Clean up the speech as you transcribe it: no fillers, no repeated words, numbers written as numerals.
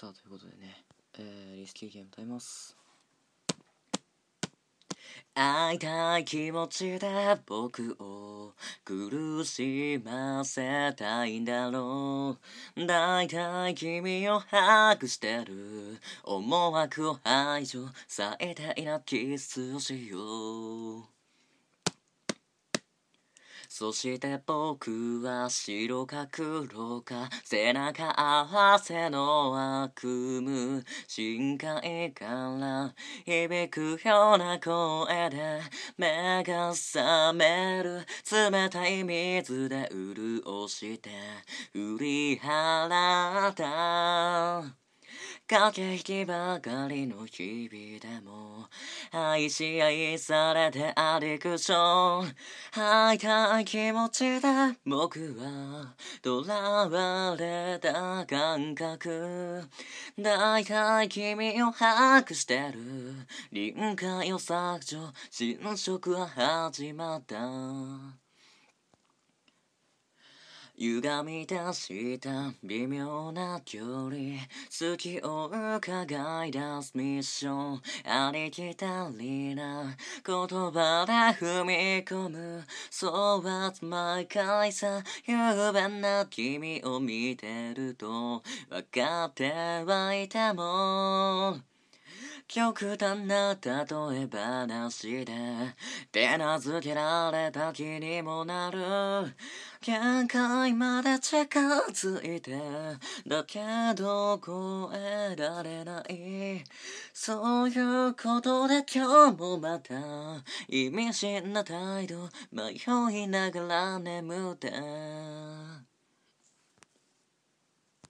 さあということでね、リスキーゲーム歌います。会いたい気持ちで僕を苦しませたいんだろう。だいたい君を把握してる。思惑を排除されたいなキスをしよう。そして僕は白か黒か背中合わせの悪夢、深海から響くような声で目が覚める。冷たい水で潤して振り払った駆け引きばかりの日々でも愛し愛されてアディクション。会いたい気持ちで僕は囚われた感覚。だいたい君を把握してる。臨界を削除、侵食は始まった。歪み出した微妙な距離、好きを伺い出すミッション。ありきたりな言葉で踏み込む So what's my 回さ。雄弁な君を見てると分かってはいても極端な例え話で手なずけられた気にもなる。限界まで近づいてだけど超えられない。そういうことで今日もまた意味深な態度迷いながら眠って